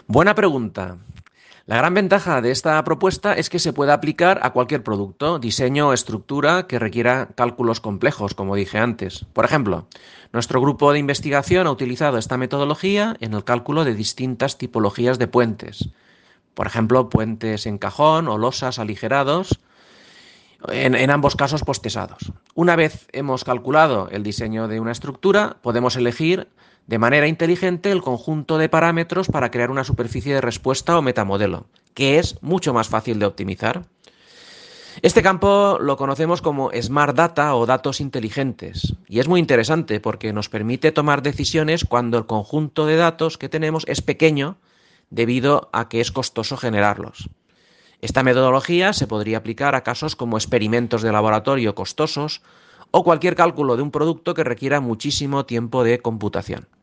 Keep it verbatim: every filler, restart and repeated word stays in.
Buena pregunta. La gran ventaja de esta propuesta es que se puede aplicar a cualquier producto, diseño o estructura que requiera cálculos complejos, como dije antes. Por ejemplo, nuestro grupo de investigación ha utilizado esta metodología en el cálculo de distintas tipologías de puentes. Por ejemplo, puentes en cajón o losas aligerados, en, en ambos casos postesados. Una vez hemos calculado el diseño de una estructura, podemos elegir de manera inteligente el conjunto de parámetros para crear una superficie de respuesta o metamodelo, que es mucho más fácil de optimizar. Este campo lo conocemos como Smart Data o datos inteligentes y es muy interesante porque nos permite tomar decisiones cuando el conjunto de datos que tenemos es pequeño debido a que es costoso generarlos. Esta metodología se podría aplicar a casos como experimentos de laboratorio costosos o cualquier cálculo de un producto que requiera muchísimo tiempo de computación.